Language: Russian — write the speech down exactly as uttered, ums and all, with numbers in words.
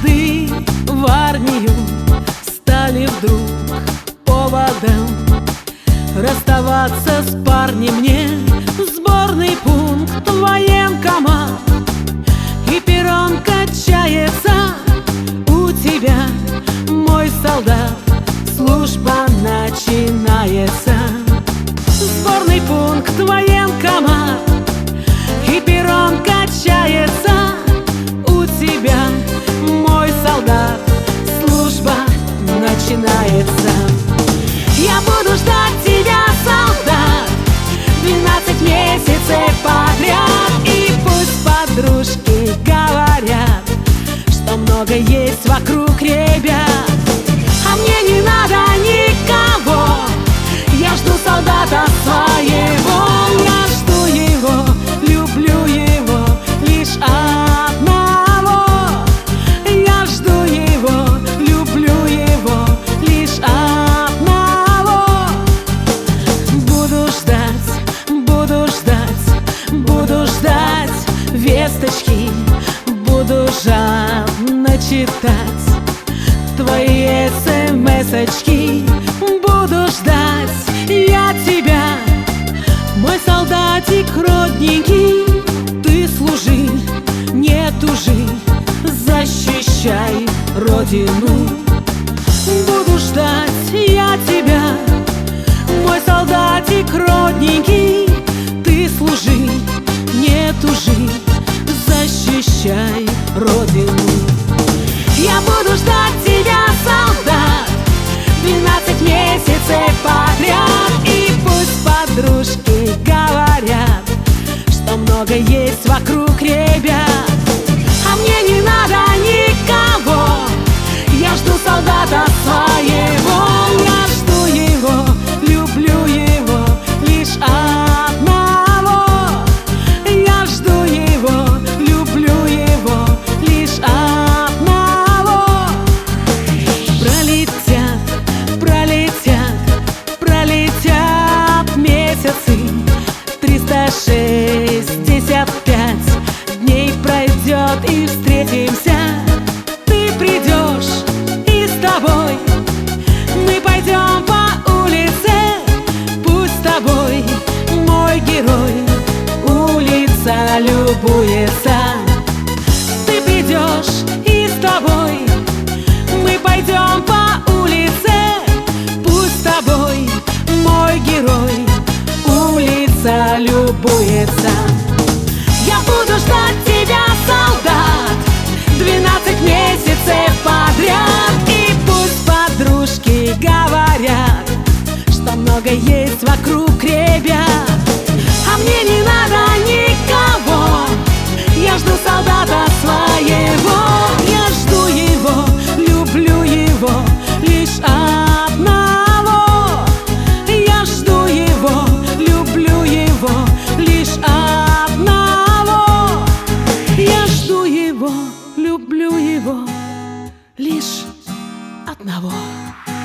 годы в армию стали вдруг поводом расставаться с парнем мне. Сборный пункт военкомат, и перрон качается у тебя, мой солдат, служба начинается. Сборный пункт военкомат, и перрон качается у тебя, мой солдат, служба начинается. Я буду ждать тебя, солдат, двенадцать месяцев подряд. И пусть подружки говорят, что много есть вокруг ребят, а мне не надо никого. Я жду солдата своего, я жду его, люблю его лишь одного. Я жду его, люблю его лишь одного. Буду ждать, буду ждать, буду ждать весточки, буду жадно читать твои смс-очки. Буду ждать я тебя, мой солдатик родненький. Ты служи, не тужи, защищай родину. Буду ждать я тебя, мой солдатик родненький. Ты служи, не тужи, защищай родину. Я буду ждать тебя, солдат, двенадцать месяцев подряд. И пусть подружки говорят, что много есть вокруг ребят, а мне не надо никого. Я жду солдата своего, я жду его, люблю его лишь одного. Я жду его, люблю его лишь одного. Пролетят, пролетят, пролетят месяцы, триста шестьдесят пять дней пройдет и встретимся. Ты придешь, и с тобой мы пойдем по улице. Пусть с тобой мой герой улица любуется. Ты придешь, и с тобой мы пойдем по улице. Пусть с тобой мой герой улица любуется. Я буду ждать тебя, солдат, двенадцать месяцев подряд. И пусть подружки говорят, что много есть вокруг ребят, а мне не надо никого. Я жду солдата своего, я жду его, люблю его лишь одного. Я жду его, люблю его лишь одного. Я жду его, люблю его лишь одного.